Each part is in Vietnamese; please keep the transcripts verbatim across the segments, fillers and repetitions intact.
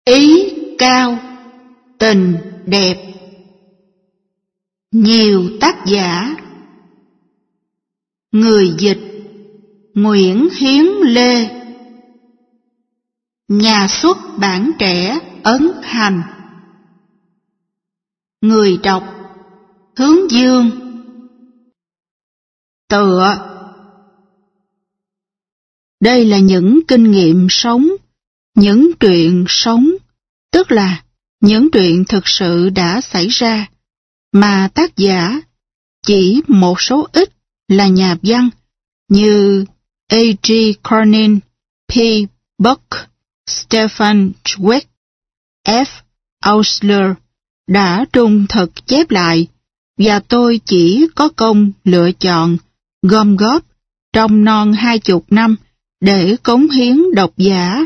Ý cao, tình đẹp. Nhiều tác giả. Người dịch Nguyễn Hiến Lê. Nhà xuất bản trẻ Ấn Hành. Người đọc Hướng Dương. Tựa. Đây là những kinh nghiệm sống, những chuyện sống, tức là những chuyện thực sự đã xảy ra, mà tác giả, chỉ một số ít là nhà văn như A G Cronin, P. Buck, Stefan Zweig, F. Ausler đã trung thực chép lại, và tôi chỉ có công lựa chọn, gom góp trong non hai chục năm để cống hiến độc giả.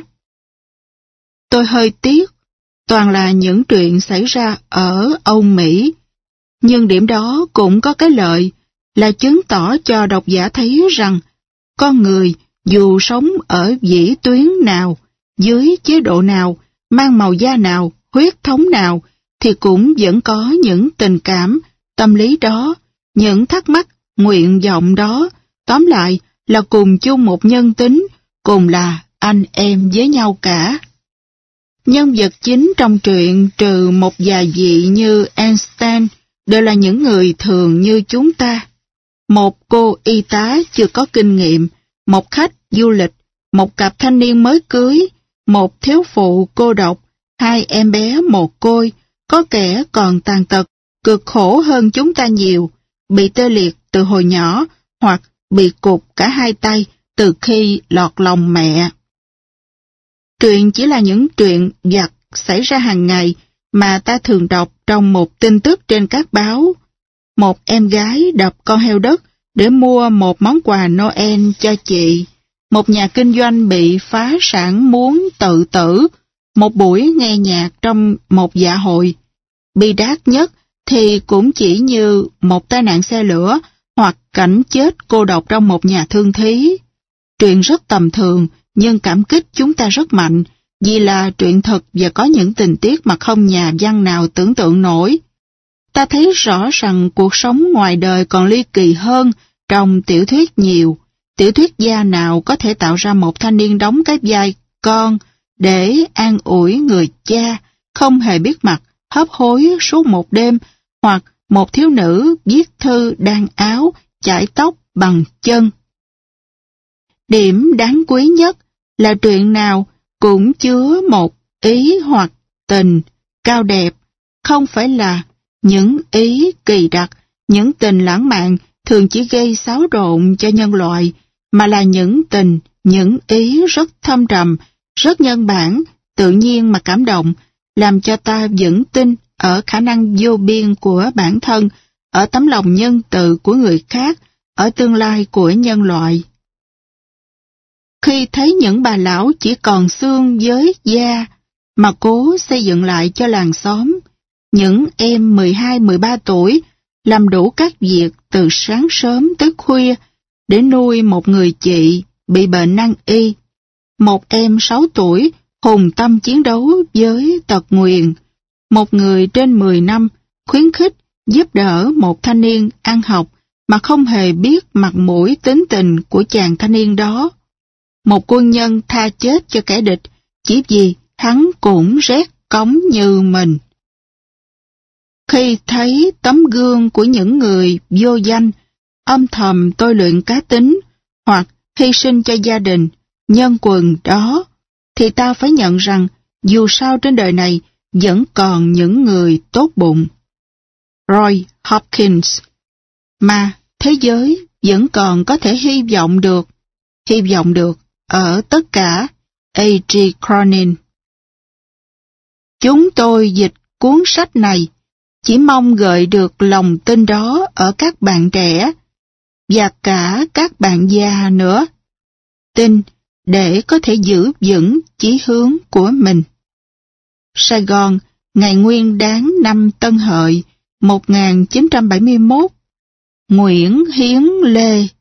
Tôi hơi tiếc, toàn là những chuyện xảy ra ở Âu Mỹ, nhưng điểm đó cũng có cái lợi là chứng tỏ cho độc giả thấy rằng con người dù sống ở vĩ tuyến nào, dưới chế độ nào, mang màu da nào, huyết thống nào, thì cũng vẫn có những tình cảm, tâm lý đó, những thắc mắc, nguyện vọng đó, tóm lại là cùng chung một nhân tính, cùng là anh em với nhau cả. Nhân vật chính trong truyện trừ một vài vị như Einstein đều là những người thường như chúng ta. Một cô y tá chưa có kinh nghiệm, một khách du lịch, một cặp thanh niên mới cưới, một thiếu phụ cô độc, hai em bé mồ côi, có kẻ còn tàn tật, cực khổ hơn chúng ta nhiều, bị tê liệt từ hồi nhỏ hoặc bị cụt cả hai tay từ khi lọt lòng mẹ. Truyện chỉ là những chuyện vặt xảy ra hàng ngày mà ta thường đọc trong một tin tức trên các báo. Một em gái đập con heo đất để mua một món quà Noel cho chị. Một nhà kinh doanh bị phá sản muốn tự tử. Một buổi nghe nhạc trong một dạ hội. Bi đát nhất thì cũng chỉ như một tai nạn xe lửa hoặc cảnh chết cô độc trong một nhà thương thí. Truyện rất tầm thường, nhưng cảm kích chúng ta rất mạnh, vì là truyện thật và có những tình tiết mà không nhà văn nào tưởng tượng nổi. Ta thấy rõ rằng cuộc sống ngoài đời còn ly kỳ hơn trong tiểu thuyết nhiều. Tiểu thuyết gia nào có thể tạo ra một thanh niên đóng cái vai con để an ủi người cha, không hề biết mặt, hấp hối suốt một đêm, hoặc một thiếu nữ viết thư đan áo, chải tóc bằng chân. Điểm đáng quý nhất là truyện nào cũng chứa một ý hoặc tình cao đẹp, không phải là những ý kỳ đặc, những tình lãng mạn thường chỉ gây xáo trộn cho nhân loại, mà là những tình, những ý rất thâm trầm, rất nhân bản, tự nhiên mà cảm động, làm cho ta vững tin ở khả năng vô biên của bản thân, ở tấm lòng nhân từ của người khác, ở tương lai của nhân loại. Khi thấy những bà lão chỉ còn xương với da mà cố xây dựng lại cho làng xóm, những em mười hai mười ba tuổi làm đủ các việc từ sáng sớm tới khuya để nuôi một người chị bị bệnh nan y, một em sáu tuổi hùng tâm chiến đấu với tật nguyền, một người trên mười năm khuyến khích giúp đỡ một thanh niên ăn học mà không hề biết mặt mũi tính tình của chàng thanh niên đó. Một quân nhân tha chết cho kẻ địch chỉ vì hắn cũng rét cống như mình. Khi thấy tấm gương của những người vô danh, âm thầm tôi luyện cá tính hoặc hy sinh cho gia đình, nhân quần đó, thì ta phải nhận rằng dù sao trên đời này vẫn còn những người tốt bụng. Roy Hopkins. Mà thế giới vẫn còn có thể hy vọng được, hy vọng được ở tất cả. A G Cronin. Chúng tôi dịch cuốn sách này chỉ mong gợi được lòng tin đó ở các bạn trẻ và cả các bạn già nữa. Tin để có thể giữ vững chí hướng của mình. Sài Gòn, ngày Nguyên đán năm Tân Hợi một nghìn chín trăm bảy mươi mốt. Nguyễn Hiến Lê.